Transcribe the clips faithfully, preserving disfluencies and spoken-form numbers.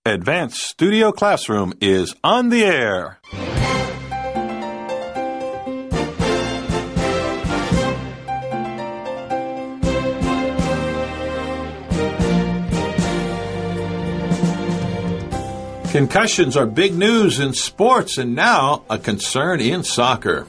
Advanced Studio Classroom is on the air. Concussions are big news in sports and now a concern in soccer.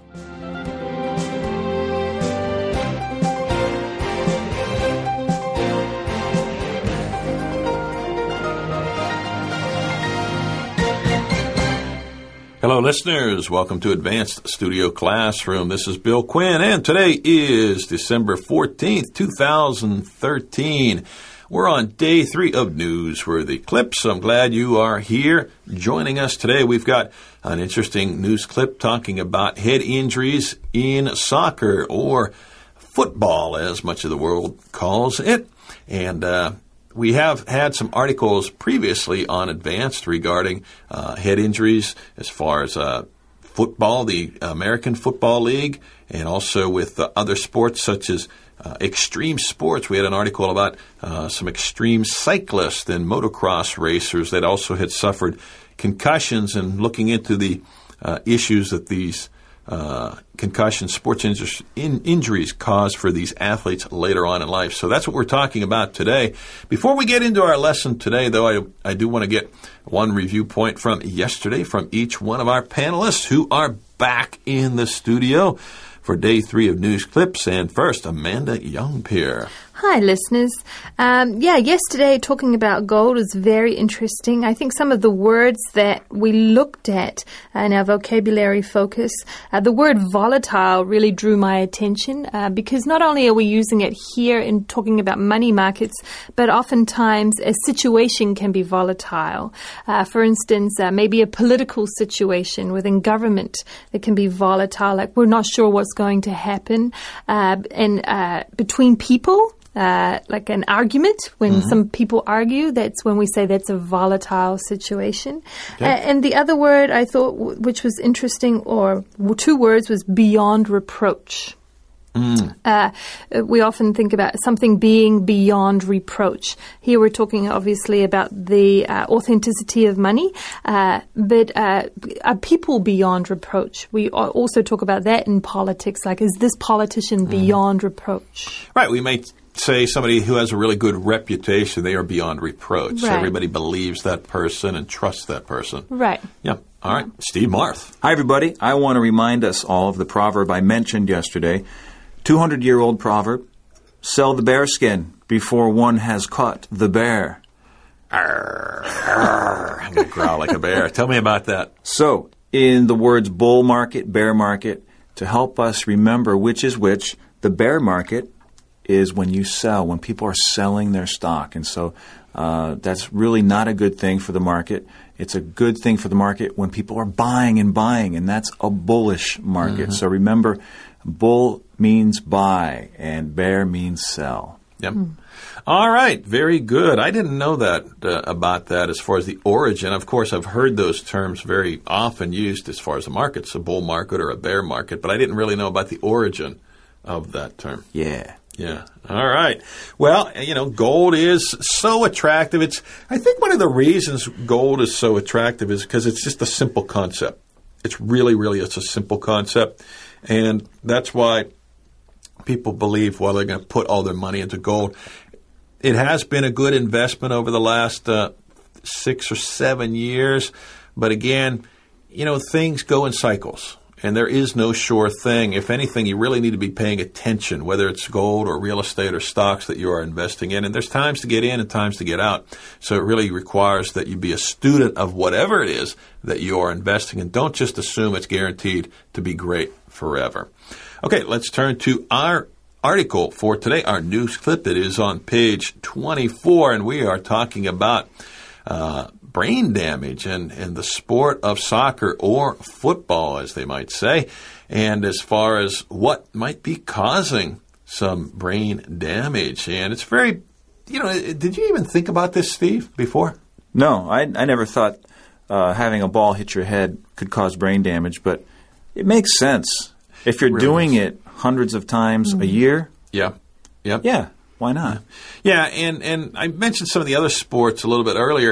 Hello, listeners. Welcome to Advanced Studio Classroom. This is Bill Quinn, and today is December fourteenth, two thousand thirteen. We're on day three of Newsworthy Clips. I'm glad you are here joining us today. We've got an interesting news clip talking about head injuries in soccer, or football, as much of the world calls it. And uh we have had some articles previously on Advanced regarding uh, head injuries as far as uh, football, the American Football League, and also with uh, other sports such as uh, extreme sports. We had an article about uh, some extreme cyclists and motocross racers that also had suffered concussions, and looking into the uh, issues that these Uh, concussion, sports inju- in injuries cause for these athletes later on in life. So that's what we're talking about today. Before we get into our lesson today, though, I, I do want to get one review point from yesterday from each one of our panelists who are back in the studio for day three of News Clips. And first, Amanda Youngpeer. Hi, listeners. Um, yeah, yesterday talking about gold was very interesting. I think some of the words that we looked at in our vocabulary focus, uh, the word volatile really drew my attention uh, because not only are we using it here in talking about money markets, but oftentimes a situation can be volatile. Uh, for instance, uh, maybe a political situation within government that can be volatile, like we're not sure what's going to happen, uh, and uh, between people. Uh, like an argument, when mm-hmm. some people argue, that's when we say that's a volatile situation. Okay. Uh, and the other word I thought, w- which was interesting, or w- two words, was beyond reproach. Mm. Uh, we often think about something being beyond reproach. Here we're talking obviously about the uh, authenticity of money, uh, but uh, are people beyond reproach? We also talk about that in politics, like is this politician mm. beyond reproach? Right, we may say somebody who has a really good reputation, they are beyond reproach. Right. Everybody believes that person and trusts that person. Right. Yeah. All right. Steve Marth. Hi, everybody. I want to remind us all of the proverb I mentioned yesterday. two hundred year old proverb, sell the bear skin before one has caught the bear. Arr, arr, I'm going to growl like a bear. Tell me about that. So, in the words bull market, bear market, to help us remember which is which, the bear market is when you sell, when people are selling their stock. And so uh, that's really not a good thing for the market. It's a good thing for the market when people are buying and buying, and that's a bullish market. Mm-hmm. So remember, bull means buy, and bear means sell. Yep. Mm. All right. Very good. I didn't know that uh, about that as far as the origin. Of course, I've heard those terms very often used as far as the markets, a bull market or a bear market, but I didn't really know about the origin of that term. Yeah. Yeah. All right. Well, you know, gold is so attractive. It's, I think one of the reasons gold is so attractive is because it's just a simple concept. It's really, really, it's a simple concept. And that's why people believe, well, they're going to put all their money into gold. It has been a good investment over the last uh, six or seven years. But again, you know, things go in cycles. And there is no sure thing. If anything, you really need to be paying attention, whether it's gold or real estate or stocks that you are investing in. And there's times to get in and times to get out. So it really requires that you be a student of whatever it is that you are investing in. Don't just assume it's guaranteed to be great forever. Okay, let's turn to our article for today, our news clip. It is on page twenty-four, and we are talking about uh brain damage and, and the sport of soccer, or football, as they might say, and as far as what might be causing some brain damage. And it's very, you know, did you even think about this, Steve, before? No, I, I never thought uh, having a ball hit your head could cause brain damage, but it makes sense. If you're really doing is. it hundreds of times mm-hmm. a year, yeah, yep. yeah, why not? Yeah, and, and I mentioned some of the other sports a little bit earlier.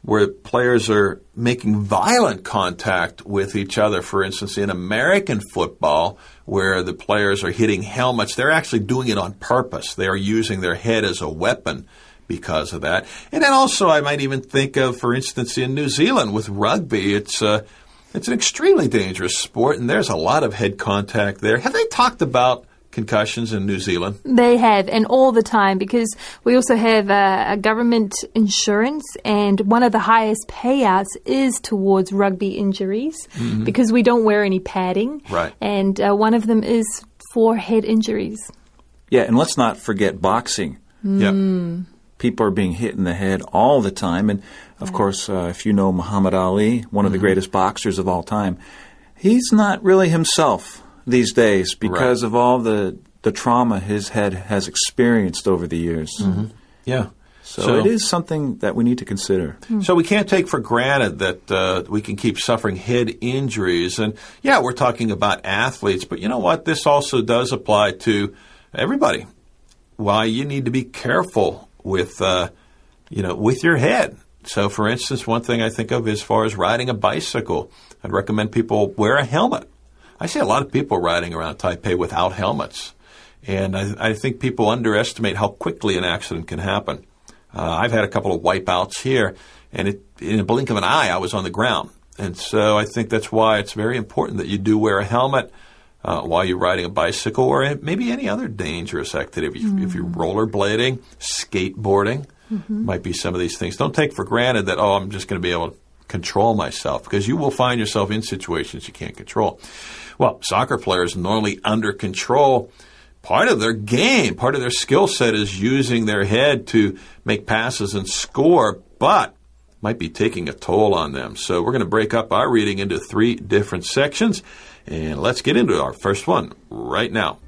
where players are making violent contact with each other. For instance, in American football, where the players are hitting helmets, they're actually doing it on purpose. They are using their head as a weapon because of that. And then also I might even think of, for instance, in New Zealand with rugby, it's uh, it's an extremely dangerous sport, and there's a lot of head contact there. Have they talked about concussions in New Zealand? They have, and all the time, because we also have a, a government insurance, and one of the highest payouts is towards rugby injuries mm-hmm. because we don't wear any padding. Right. And uh, one of them is for head injuries. Yeah, and let's not forget boxing. Mm. Yeah. People are being hit in the head all the time. And, of right. course, uh, if you know Muhammad Ali, one of mm-hmm. the greatest boxers of all time, he's not really himself these days because right. of all the, the trauma his head has experienced over the years. Mm-hmm. Yeah. So, so it is something that we need to consider. So we can't take for granted that uh, we can keep suffering head injuries. And, yeah, we're talking about athletes, but you know what? This also does apply to everybody. Why you need to be careful with, uh, you know, with your head. So, for instance, one thing I think of as far as riding a bicycle, I'd recommend people wear a helmet. I see a lot of people riding around Taipei without helmets, and I, I think people underestimate how quickly an accident can happen. Uh, I've had a couple of wipeouts here, and it, in a blink of an eye, I was on the ground. And so I think that's why it's very important that you do wear a helmet uh, while you're riding a bicycle or maybe any other dangerous activity. Mm. If, if you're rollerblading, skateboarding, mm-hmm. might be some of these things. Don't take for granted that, oh, I'm just going to be able to control myself, because you will find yourself in situations you can't control. Well, soccer players normally under control. Part of their game, part of their skill set is using their head to make passes and score, but might be taking a toll on them. So we're going to break up our reading into three different sections, and let's get into our first one right now.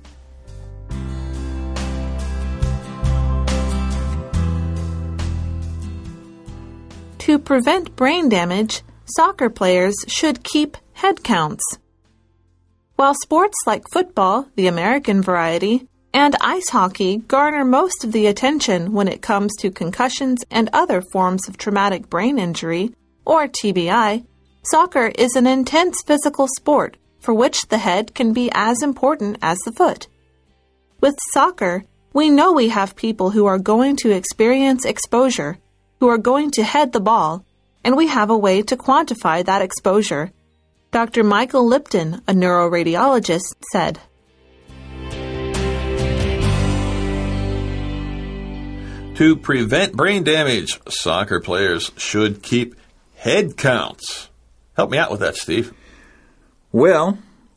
To prevent brain damage, soccer players should keep head counts. While sports like football, the American variety, and ice hockey garner most of the attention when it comes to concussions and other forms of traumatic brain injury, or T B I, soccer is an intense physical sport for which the head can be as important as the foot. With soccer, we know we have people who are going to experience exposure, who are going to head the ball, and we have a way to quantify that exposure. Doctor Michael Lipton, a neuroradiologist, said, To prevent brain damage, soccer players should keep head counts. Help me out with that, Steve. Well,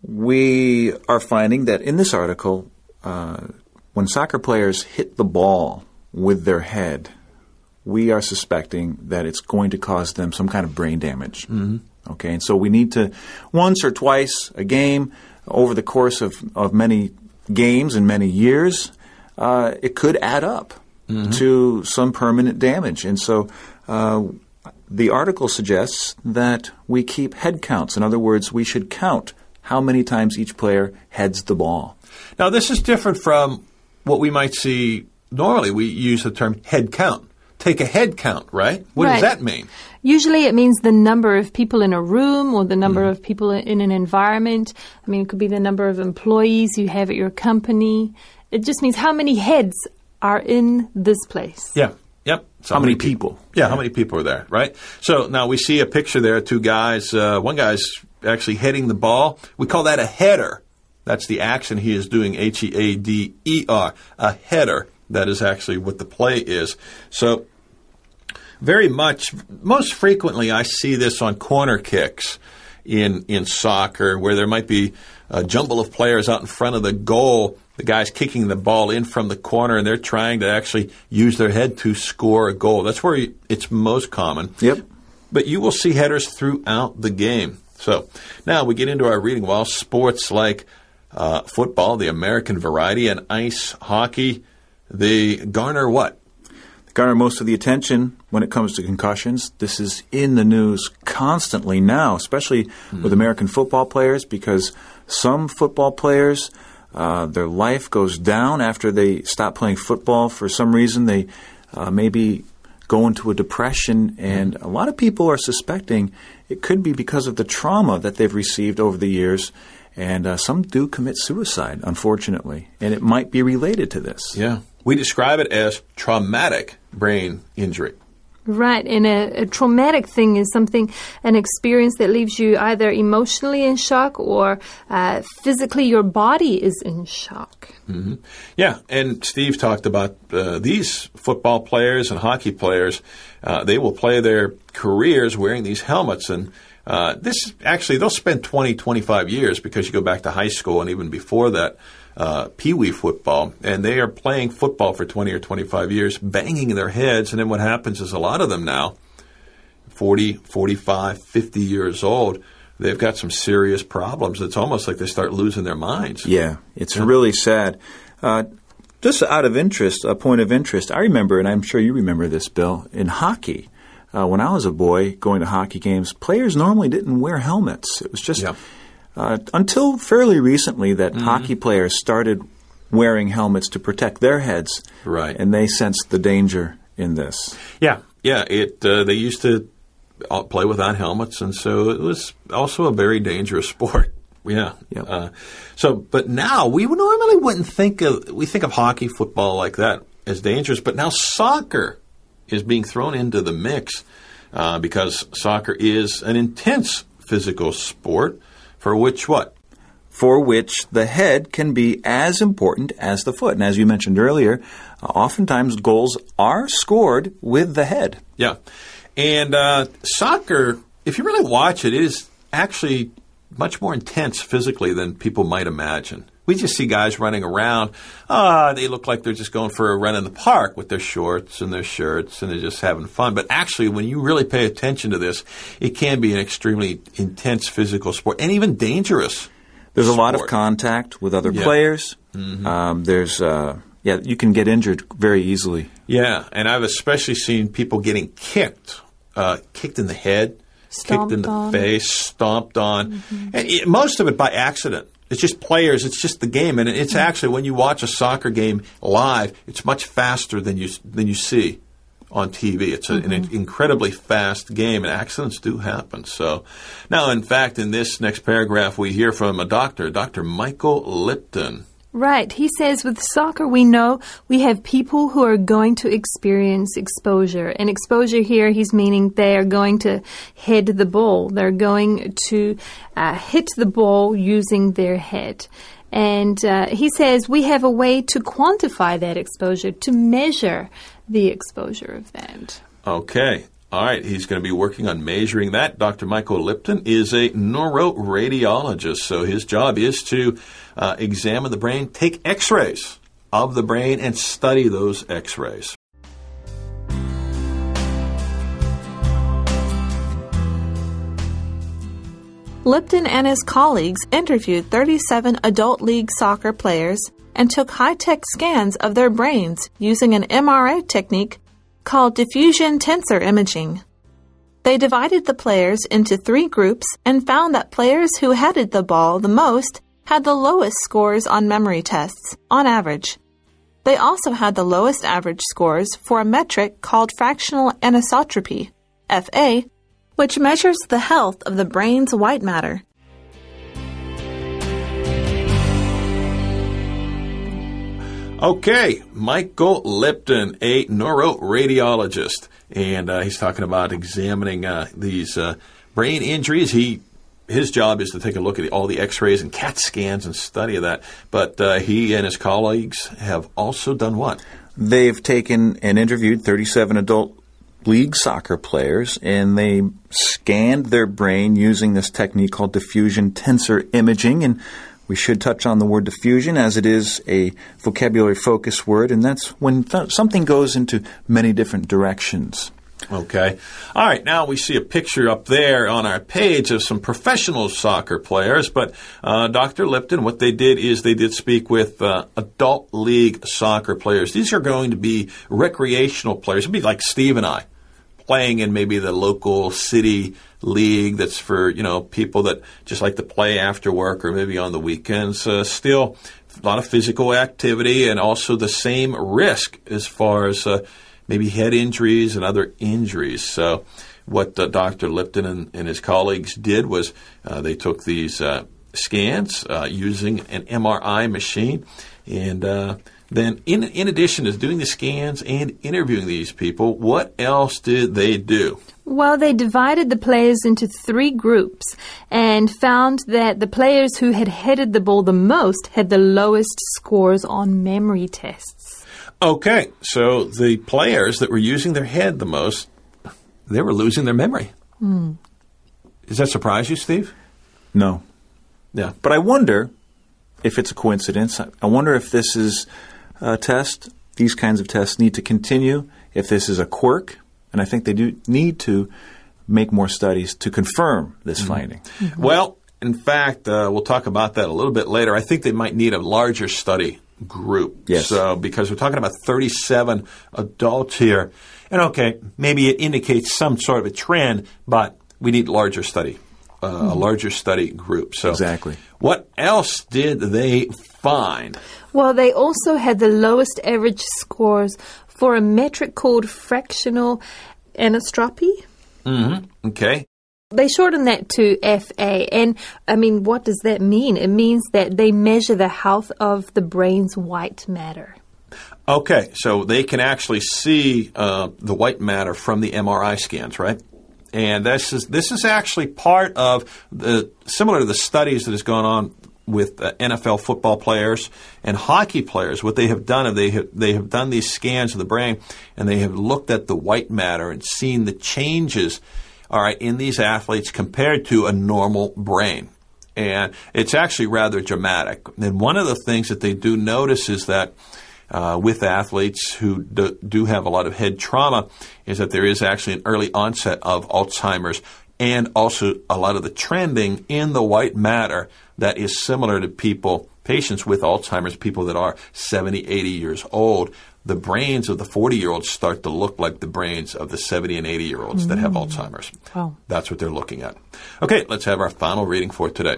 we are finding that in this article, uh, when soccer players hit the ball with their head, we are suspecting that it's going to cause them some kind of brain damage. Mm-hmm. Okay, and so we need to, once or twice a game, over the course of, of many games and many years, uh, it could add up mm-hmm. to some permanent damage. And so uh, the article suggests that we keep head counts. In other words, we should count how many times each player heads the ball. Now, this is different from what we might see normally. We use the term head count. Take a head count, right? What right. does that mean? Usually it means the number of people in a room or the number mm. of people in an environment. I mean, it could be the number of employees you have at your company. It just means how many heads are in this place. Yeah. Yep. So how, how many people? people. Yeah, yeah, how many people are there, right? So now we see a picture there, two guys. Uh, one guy's actually heading the ball. We call that a header. That's the action he is doing, H E A D E R, a header. That is actually what the play is. So very much, most frequently I see this on corner kicks in in soccer, where there might be a jumble of players out in front of the goal. The guy's kicking the ball in from the corner, and they're trying to actually use their head to score a goal. That's where it's most common. Yep. But you will see headers throughout the game. So now we get into our reading. While sports like uh, football, the American variety, and ice hockey, they garner what? They garner most of the attention when it comes to concussions. This is in the news constantly now, especially mm. with American football players, because some football players, uh, their life goes down after they stop playing football. For some reason, they uh, maybe go into a depression, and a lot of people are suspecting it could be because of the trauma that they've received over the years, and uh, some do commit suicide, unfortunately, and it might be related to this. Yeah. We describe it as traumatic brain injury. Right, and a, a traumatic thing is something, an experience that leaves you either emotionally in shock or uh, physically your body is in shock. Mm-hmm. Yeah, and Steve talked about uh, these football players and hockey players. Uh, they will play their careers wearing these helmets, and uh, this actually, they'll spend twenty, twenty-five years, because you go back to high school and even before that, Uh, Pee-wee football, and they are playing football for twenty or twenty-five years, banging their heads, and then what happens is a lot of them now, forty, forty-five, fifty years old, they've got some serious problems. It's almost like they start losing their minds. Yeah, it's yeah. really sad. Uh, just out of interest, a point of interest, I remember, and I'm sure you remember this, Bill, in hockey, uh, when I was a boy going to hockey games, players normally didn't wear helmets. It was just... Yeah. Uh, until fairly recently that mm-hmm. hockey players started wearing helmets to protect their heads. Right. And they sensed the danger in this. Yeah, yeah. It uh, they used to play without helmets, and so it was also a very dangerous sport. Yeah. Yep. Uh, so, but now we normally wouldn't think of, we think of hockey, football like that as dangerous, but now soccer is being thrown into the mix uh, because soccer is an intense physical sport. For which what? For which the head can be as important as the foot. And as you mentioned earlier, uh, oftentimes goals are scored with the head. Yeah. And uh, soccer, if you really watch it, it is actually much more intense physically than people might imagine. We just see guys running around. Ah, they look like they're just going for a run in the park with their shorts and their shirts, and they're just having fun. But actually, when you really pay attention to this, it can be an extremely intense physical sport and even dangerous. There's sport. a lot of contact with other yeah. players. Mm-hmm. Um, there's, uh, yeah, you can get injured very easily. Yeah, and I've especially seen people getting kicked, uh, kicked in the head, Stomped kicked in the on. face, stomped on, mm-hmm. and it, most of it by accident. It's just players. It's just the game, and it's actually when you watch a soccer game live, it's much faster than you than you see on T V. It's a, mm-hmm. an incredibly fast game, and accidents do happen. So, now, in fact, in this next paragraph, we hear from a doctor, Doctor Michael Lipton. Right. He says with soccer, we know we have people who are going to experience exposure. And exposure here, he's meaning they are going to head the ball. They're going to uh, hit the ball using their head. And uh, he says we have a way to quantify that exposure, to measure the exposure of that. Okay. All right, he's going to be working on measuring that. Doctor Michael Lipton is a neuroradiologist, so his job is to uh, examine the brain, take x-rays of the brain, and study those x-rays. Lipton and his colleagues interviewed thirty-seven adult league soccer players and took high-tech scans of their brains using an M R I technique called diffusion tensor imaging. They divided the players into three groups and found that players who headed the ball the most had the lowest scores on memory tests, on average. They also had the lowest average scores for a metric called fractional anisotropy, F A, which measures the health of the brain's white matter. Okay, Michael Lipton, a neuroradiologist, and uh, he's talking about examining uh, these uh, brain injuries. He his job is to take a look at all the x-rays and CAT scans and study of that. But uh, he and his colleagues have also done what? They've taken and interviewed thirty-seven adult league soccer players, and they scanned their brain using this technique called diffusion tensor imaging. And we should touch on the word diffusion, as it is a vocabulary focus word, and that's when th- something goes into many different directions. Okay. All right. Now we see a picture up there on our page of some professional soccer players. But uh, Doctor Lipton, what they did is they did speak with uh, adult league soccer players. These are going to be recreational players. It'd be like Steve and I playing in maybe the local city league that's for, you know, people that just like to play after work or maybe on the weekends. Uh, still, a lot of physical activity and also the same risk as far as uh, maybe head injuries and other injuries. So what uh, Doctor Lipton and, and his colleagues did was uh, they took these uh, scans uh, using an M R I machine, and uh, then in, in addition to doing the scans and interviewing these people, what else did they do? Well, they divided the players into three groups and found that the players who had headed the ball the most had the lowest scores on memory tests. Okay, so the players that were using their head the most, they were losing their memory. Mm. Does that surprise you, Steve? No. Yeah. But I wonder if it's a coincidence. I wonder if this is a test. These kinds of tests need to continue. If this is a quirk, and I think they do need to make more studies to confirm this mm-hmm. finding. Mm-hmm. Well, in fact, uh, we'll talk about that a little bit later. I think they might need a larger study group. Yes. So, because we're talking about thirty-seven adults here. And okay, maybe it indicates some sort of a trend, but we need larger study, uh, mm-hmm. a larger study group. So, exactly. What else did they find? Well, they also had the lowest average scores for a metric called fractional anisotropy. Mm-hmm. Okay. They shorten that to F A. And, I mean, what does that mean? It means that they measure the health of the brain's white matter. Okay, so they can actually see uh, the white matter from the M R I scans, right? And this is this is actually part of the similar to the studies that has gone on with uh, N F L football players and hockey players. What they have done is they have, they have done these scans of the brain, and they have looked at the white matter and seen the changes, all right, in these athletes compared to a normal brain. And it's actually rather dramatic. And one of the things that they do notice is that Uh, with athletes who do, do have a lot of head trauma is that there is actually an early onset of Alzheimer's and also a lot of the trending in the white matter that is similar to people, patients with Alzheimer's, people that are seventy, eighty years old. The brains of the forty-year-olds start to look like the brains of the seventy and eighty-year-olds mm. that have Alzheimer's. Wow. That's what they're looking at. Okay, let's have our final reading for today.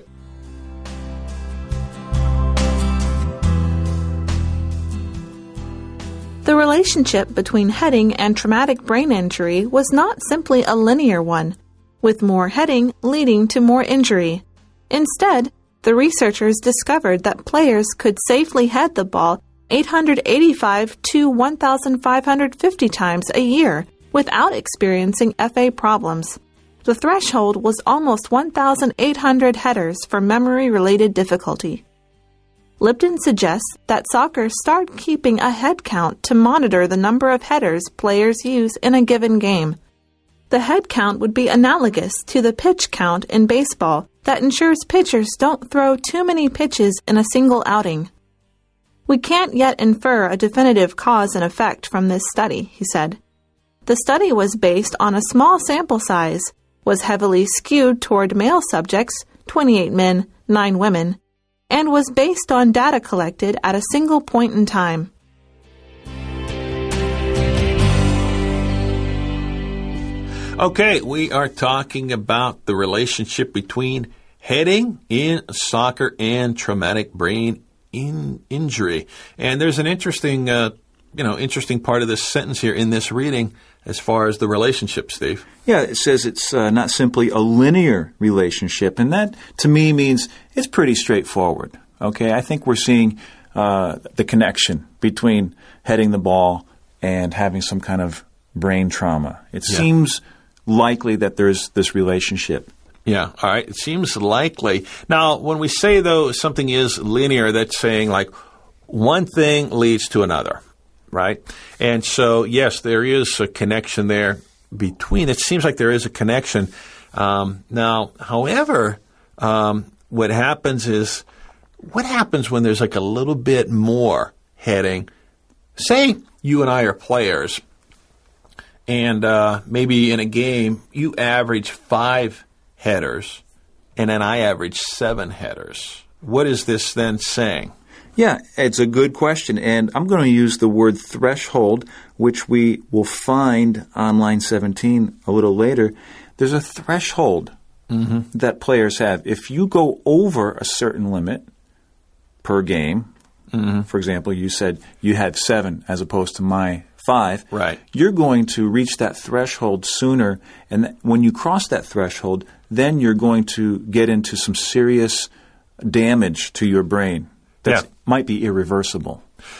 The relationship between heading and traumatic brain injury was not simply a linear one, with more heading leading to more injury. Instead, the researchers discovered that players could safely head the ball eight hundred eighty-five to one thousand five hundred fifty times a year without experiencing F A problems. The threshold was almost one thousand eight hundred headers for memory-related difficulty. Lipton suggests that soccer start keeping a head count to monitor the number of headers players use in a given game. The head count would be analogous to the pitch count in baseball that ensures pitchers don't throw too many pitches in a single outing. We can't yet infer a definitive cause and effect from this study, he said. The study was based on a small sample size, was heavily skewed toward male subjects, twenty-eight men, nine women, and was based on data collected at a single point in time. Okay, we are talking about the relationship between heading in soccer and traumatic brain in injury. And there's an interesting, uh, you know, interesting part of this sentence here in this reading as far as the relationship, Steve. Yeah, it says it's uh, not simply a linear relationship, and that, to me, means it's pretty straightforward. Okay, I think we're seeing uh, the connection between heading the ball and having some kind of brain trauma. It yeah. seems likely that there's this relationship. Yeah, all right. It seems likely. Now, when we say, though, something is linear, that's saying, like, one thing leads to another, right? And so, yes, there is a connection there between. It seems like there is a connection. Um, now, however, um, what happens is, what happens when there's, like, a little bit more heading? Say you and I are players, and uh, maybe in a game you average five headers, and then I average seven headers. What is this then saying? Yeah, it's a good question, and I'm going to use the word threshold, which we will find on line seventeen a little later. There's a threshold mm-hmm. that players have. If you go over a certain limit per game, mm-hmm. for example, you said you had seven as opposed to my five, Right. you're going to reach that threshold sooner. And th- when you cross that threshold, then you're going to get into some serious damage to your brain that Yeah. might be irreversible.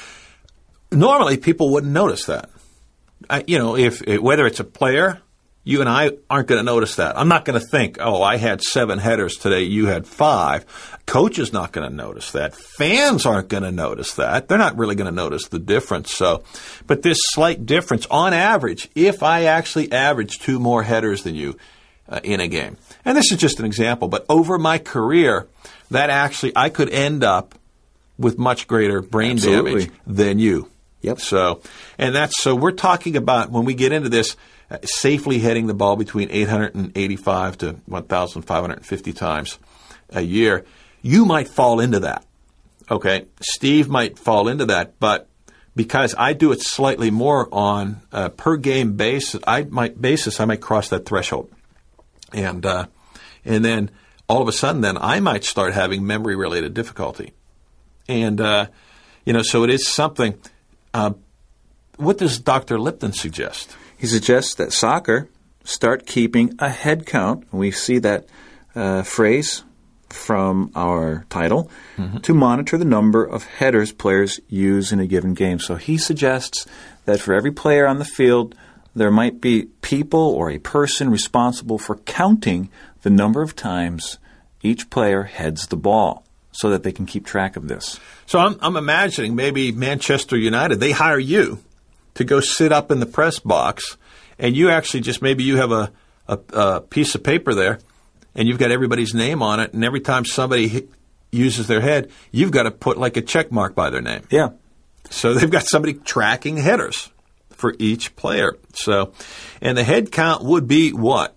Normally, people wouldn't notice that. I, you know, if whether it's a player, you and I aren't going to notice that. I'm not going to think, oh, I had seven headers today, you had five. Coach is not going to notice that. Fans aren't going to notice that. They're not really going to notice the difference. So, but this slight difference, on average, if I actually average two more headers than you uh, in a game, and this is just an example, but over my career, that actually I could end up with much greater brain Absolutely. damage than you. Yep. So, and that's so we're talking about when we get into this, uh, safely heading the ball between eight hundred eighty-five to one thousand five hundred fifty times a year. You might fall into that. Okay, Steve might fall into that, but because I do it slightly more on a per game basis, I might basis I might cross that threshold, and uh, and then all of a sudden, then I might start having memory related difficulty, and uh, you know, so it is something. Uh, what does Doctor Lipton suggest? He suggests that soccer start keeping a head count. We see that uh, phrase from our title, mm-hmm. to monitor the number of headers players use in a given game. So he suggests that for every player on the field, there might be people or a person responsible for counting the number of times each player heads the ball so that they can keep track of this. So I'm, I'm imagining maybe Manchester United, they hire you to go sit up in the press box, and you actually just maybe you have a, a, a piece of paper there, and you've got everybody's name on it, and every time somebody hit, uses their head, you've got to put like a check mark by their name. Yeah. So they've got somebody tracking headers for each player. So, and the head count would be what?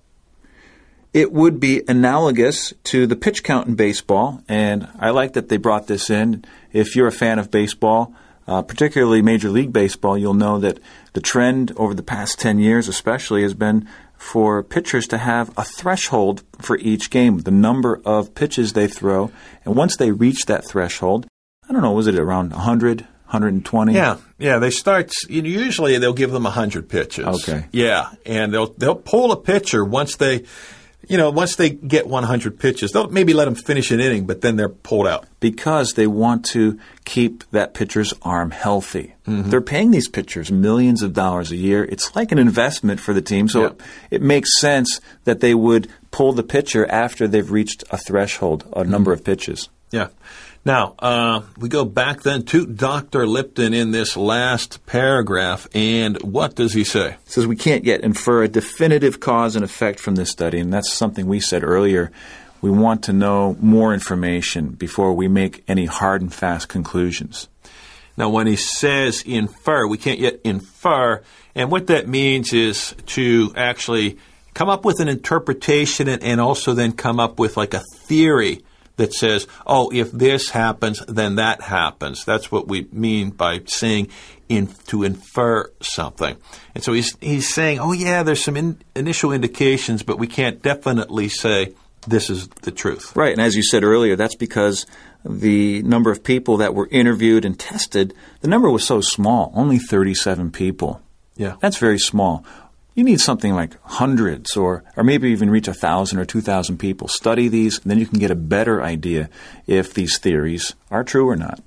It would be analogous to the pitch count in baseball, and I like that they brought this in. If you're a fan of baseball, uh, particularly Major League Baseball, you'll know that the trend over the past ten years especially has been for pitchers to have a threshold for each game, the number of pitches they throw. And once they reach that threshold, I don't know, was it around one hundred, one hundred twenty? Yeah, yeah. They start. Usually, they'll give them a hundred pitches. Okay. Yeah, and they'll they'll pull a pitcher once they, you know, once they get one hundred pitches. They'll maybe let them finish an inning, but then they're pulled out because they want to keep that pitcher's arm healthy. Mm-hmm. They're paying these pitchers millions of dollars a year. It's like an investment for the team, so yeah. it, it makes sense that they would pull the pitcher after they've reached a threshold, a mm-hmm. number of pitches. Yeah. Now, uh, we go back then to Doctor Lipton in this last paragraph, and what does he say? He says we can't yet infer a definitive cause and effect from this study, and that's something we said earlier. We want to know more information before we make any hard and fast conclusions. Now, when he says infer, we can't yet infer, and what that means is to actually come up with an interpretation and, and also then come up with like a theory that says, oh, if this happens, then that happens. That's what we mean by saying in, to infer something. And so he's he's saying, oh, yeah, there's some in, initial indications, but we can't definitely say this is the truth. Right, and as you said earlier, that's because the number of people that were interviewed and tested, the number was so small, only thirty-seven people. Yeah. That's very small. You need something like hundreds or, or maybe even reach one thousand or two thousand people. Study these, and then you can get a better idea if these theories are true or not.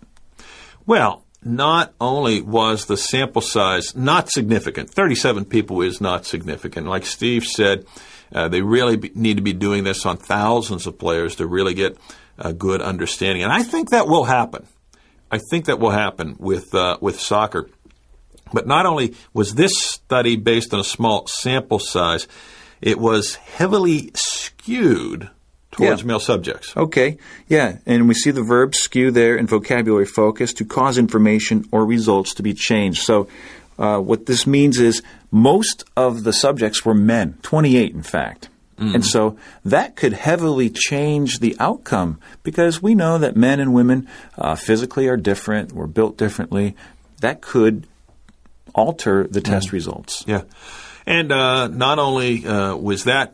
Well, not only was the sample size not significant, thirty-seven people is not significant. Like Steve said, uh, they really be, need to be doing this on thousands of players to really get a good understanding. And I think that will happen. I think that will happen with uh, with soccer. But not only was this study based on a small sample size, it was heavily skewed towards yeah. male subjects. Okay, yeah, and we see the verb skew there in vocabulary focus to cause information or results to be changed. So uh, what this means is most of the subjects were men, twenty-eight in fact. Mm-hmm. And so that could heavily change the outcome because we know that men and women uh, physically are different, we're built differently. That could alter the test mm. results. Yeah. And uh, not only uh, was that an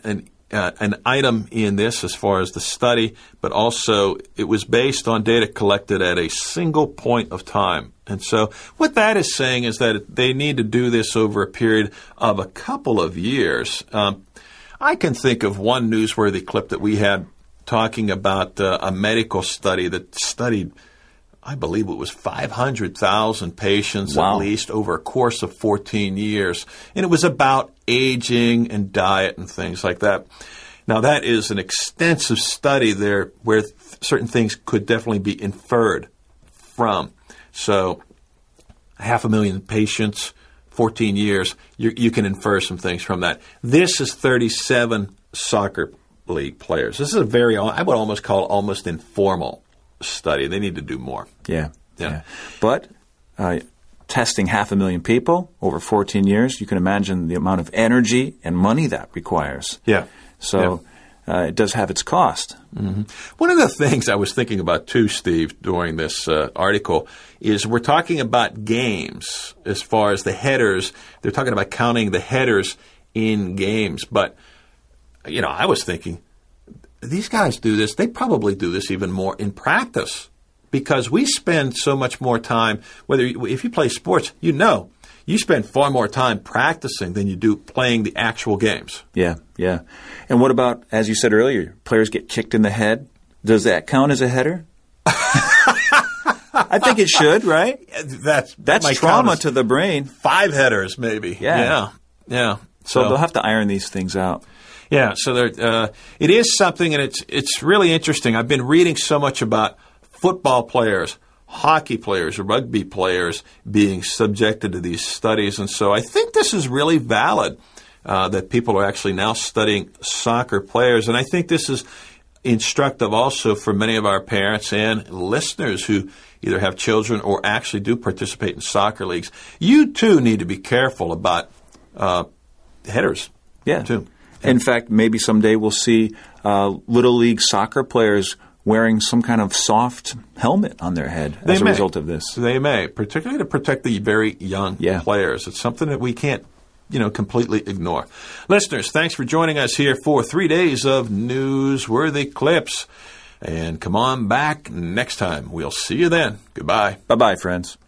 uh, an item in this as far as the study, but also it was based on data collected at a single point of time. And so what that is saying is that they need to do this over a period of a couple of years. Um, I can think of one newsworthy clip that we had talking about uh, a medical study that studied, I believe it was five hundred thousand patients Wow. at least over a course of fourteen years. And it was about aging and diet and things like that. Now, that is an extensive study there where th- certain things could definitely be inferred from. So half a million patients, fourteen years, you, you can infer some things from that. This is thirty-seven soccer league players. This is a very, I would almost call it almost informal study. They need to do more. Yeah. Yeah. yeah. But uh, testing half a million people over fourteen years, you can imagine the amount of energy and money that requires. Yeah. So uh, it does have its cost. Mm-hmm. One of the things I was thinking about too, Steve, during this uh, article is we're talking about games as far as the headers. They're talking about counting the headers in games. But, you know, I was thinking, these guys do this. They probably do this even more in practice because we spend so much more time, whether you, if you play sports, you know, you spend far more time practicing than you do playing the actual games. Yeah, yeah. And what about, as you said earlier, players get kicked in the head? Does that count as a header? I think it should, right? That's That's trauma to the brain. Five headers, maybe. Yeah. Yeah. Yeah. So, So, they'll have to iron these things out. yeah, so there, uh, it is something, and it's it's really interesting. I've been reading so much about football players, hockey players, rugby players being subjected to these studies, and so I think this is really valid uh, that people are actually now studying soccer players, and I think this is instructive also for many of our parents and listeners who either have children or actually do participate in soccer leagues. You, too, need to be careful about uh, headers, Yeah. too. In fact, maybe someday we'll see uh, Little League soccer players wearing some kind of soft helmet on their head as They a may. result of this. They may, particularly to protect the very young Yeah. players. It's something that we can't, you know, completely ignore. Listeners, thanks for joining us here for three days of newsworthy clips. And come on back next time. We'll see you then. Goodbye. Bye-bye, friends.